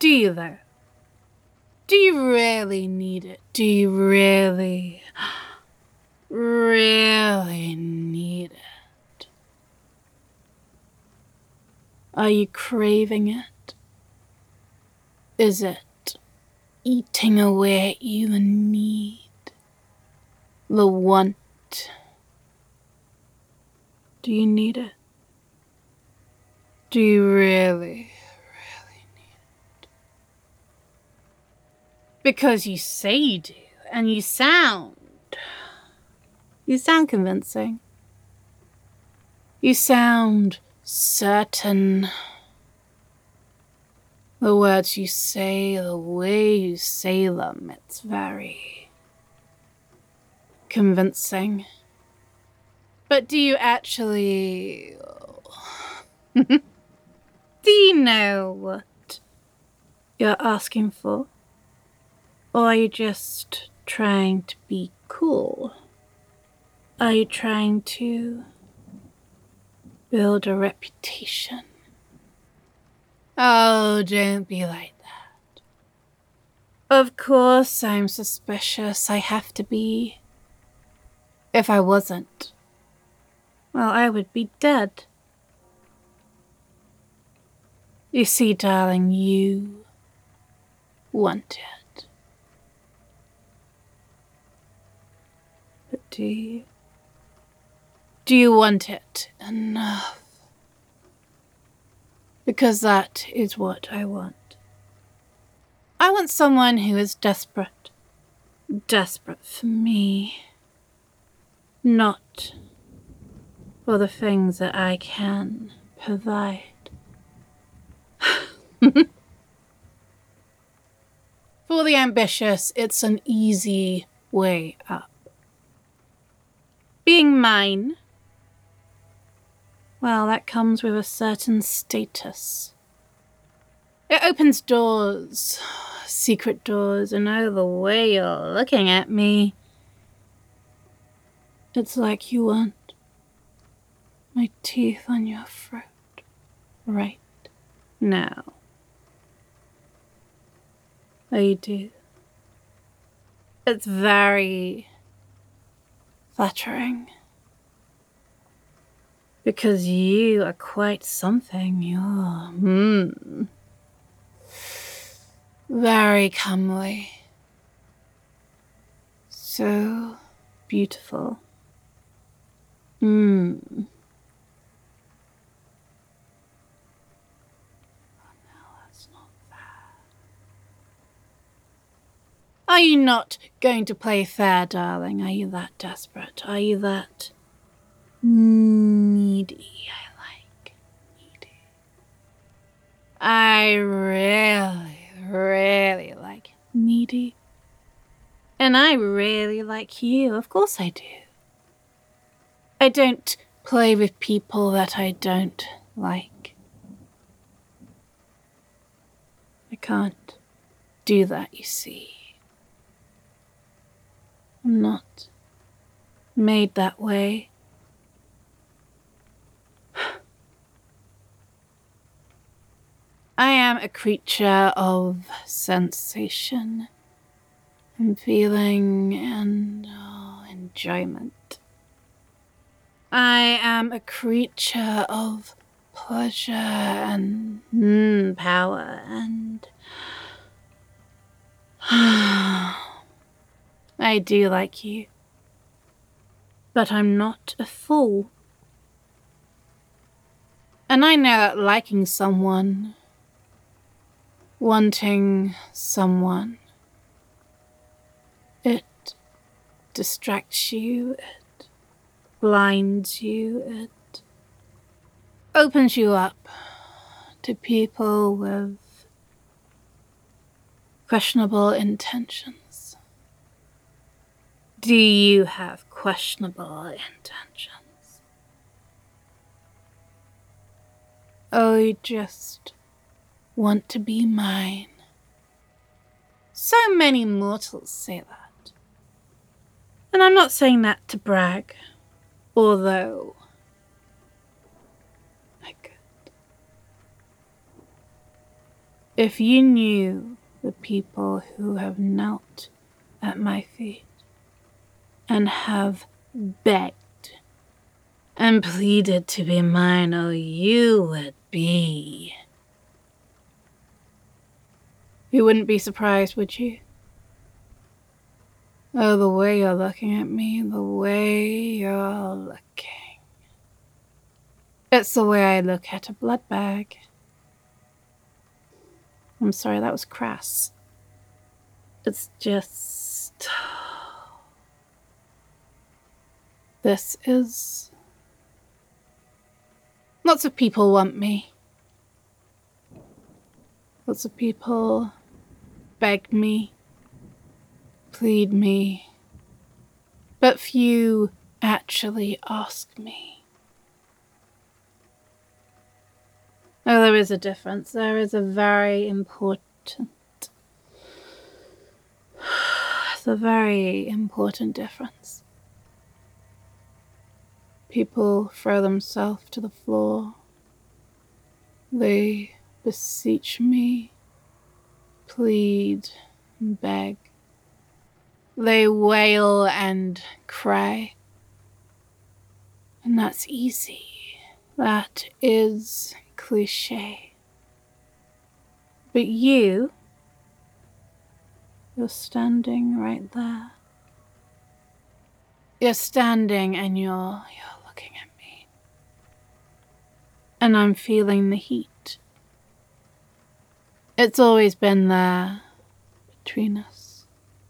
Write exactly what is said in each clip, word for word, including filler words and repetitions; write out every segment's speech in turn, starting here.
Do you, though? Do you really need it? Do you really, really need it? Are you craving it? Is it eating away at you the need, the want? Do you need it? Do you really, really need it? Because you say you do, and you sound, you sound convincing. You sound certain. The words you say, the way you say them, it's very convincing. But do you actually... do you know what you're asking for? Or are you just trying to be cool? Are you trying to build a reputation? Oh, don't be like that. Of course I'm suspicious. I have to be. If I wasn't, well, I would be dead. You see, darling, you want it. But do you? Do you want it enough? Because that is what I want. I want someone who is desperate. Desperate for me. Not for the things that I can provide. For the ambitious, it's an easy way up. Being mine, well, that comes with a certain status. It opens doors, secret doors, and oh, the way you're looking at me, it's like you want my teeth on your throat right now. Oh, you do. It's very flattering. Because you are quite something. You're, hmm, very comely. So beautiful. Hmm. Oh, no, that's not fair. Are you not going to play fair, darling? Are you that desperate? Are you that needy? I like needy. I really, really like needy. And I really like you. Of course I do. I don't play with people that I don't like. I can't do that, you see. I'm not made that way. I am a creature of sensation and feeling and oh, enjoyment. I am a creature of pleasure and mm, power and I do like you, but I'm not a fool. And I know that liking someone, wanting someone, it distracts you, it blinds you, it opens you up to people with questionable intentions. Do you have questionable intentions? Oh, you just want to be mine. So many mortals say that. And I'm not saying that to brag, although I could. If you knew the people who have knelt at my feet and have begged and pleaded to be mine, oh, you would be. You wouldn't be surprised, would you? Oh, the way you're looking at me, the way you're looking. It's the way I look at a blood bag. I'm sorry, that was crass. It's just... This is... Lots of people want me. Lots of people beg me, plead me, but few actually ask me. Oh, there is a difference. There is a very important, it's a very important difference. People throw themselves to the floor. They beseech me, plead and beg. They wail and cry. And that's easy. That is cliche. But you, you're standing right there. You're standing and you're, you're looking at me. And I'm feeling the heat. It's always been there between us.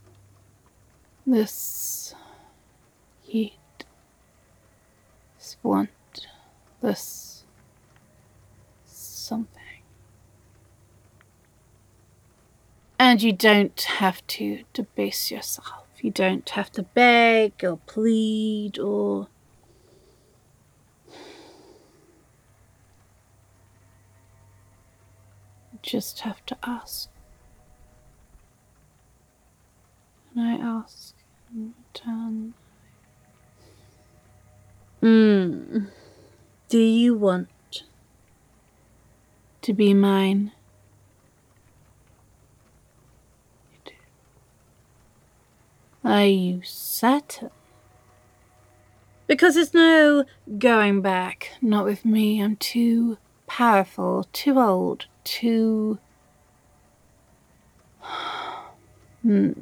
This heat, this want, this something. And you don't have to debase yourself. You don't have to beg or plead or... You just have to ask. And I ask in return. Mm. Do you want to be mine? You do. Are you certain? Because there's no going back. Not with me. I'm too powerful, too old, too... hmm.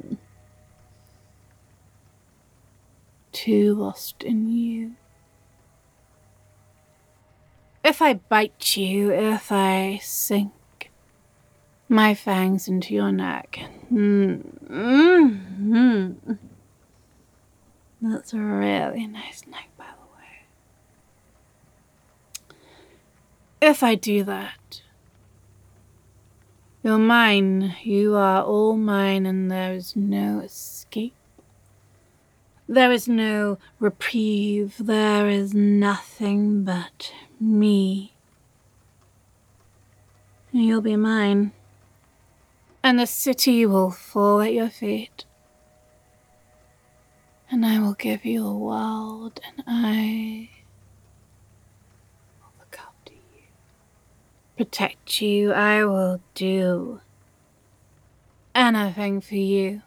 Too lost in you. If I bite you, if I sink my fangs into your neck, mm, mm, mm. That's a really nice neck, by the way. If I do that, you're mine, you are all mine, and there is no escape. There is no reprieve, there is nothing but me. And you'll be mine. And the city will fall at your feet. And I will give you a world, and I will look after you, protect you. I will do anything for you.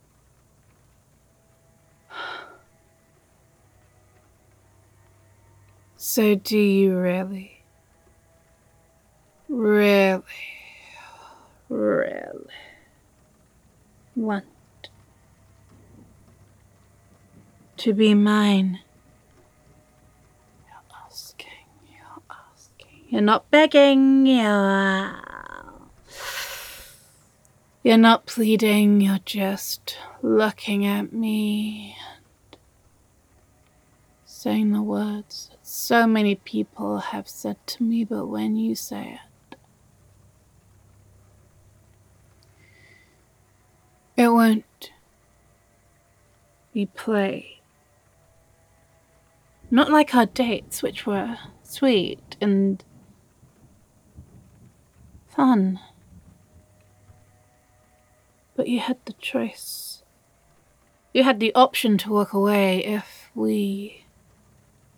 So do you really, really, really want to be mine? You're asking, you're asking. You're not begging, you're... You're not pleading, you're just looking at me and saying the words that so many people have said to me, but when you say it, it won't be play. Not like our dates, which were sweet and fun. But you had the choice. You had the option to walk away if we,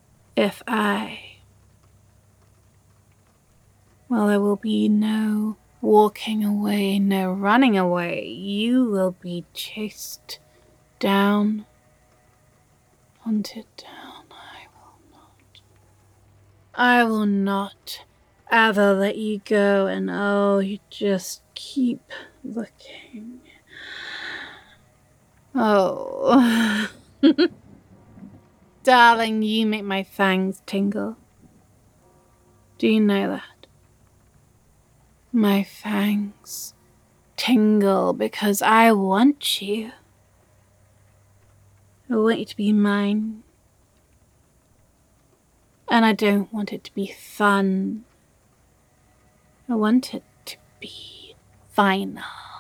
if I, well, there will be no walking away, no running away. You will be chased down, hunted down. I will not. I will not ever let you go, and oh, you just keep looking. Oh. Darling, you make my fangs tingle. Do you know that? My fangs tingle because I want you. I want you to be mine. And I don't want it to be fun. I want it to be final.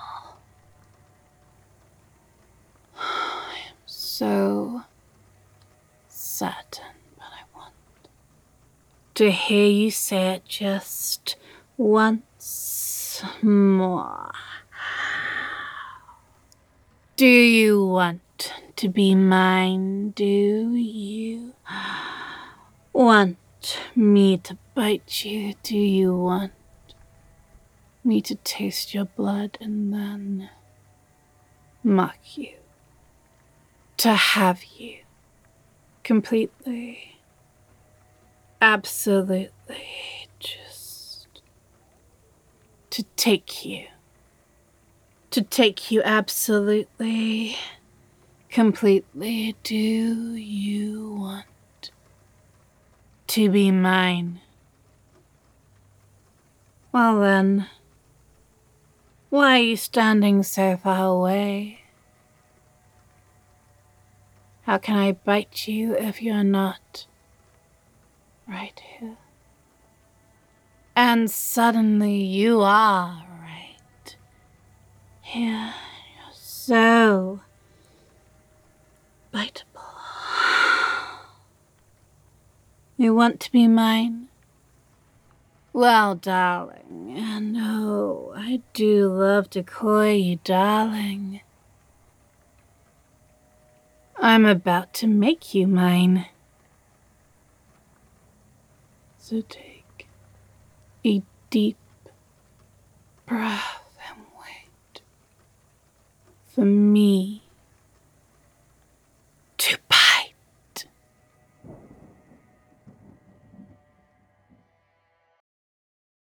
I am so certain, but I want to hear you say it just once more. Do you want to be mine? Do you want me to bite you? Do you want me to taste your blood and then mock you? To have you completely, absolutely, just to take you. To take you absolutely, completely. Do you want to be mine? Well then, why are you standing so far away? How can I bite you if you're not right here? And suddenly you are right here. You're so biteable. You want to be mine? Well, darling, and oh, I do love to call you darling. I'm about to make you mine. So take a deep breath and wait for me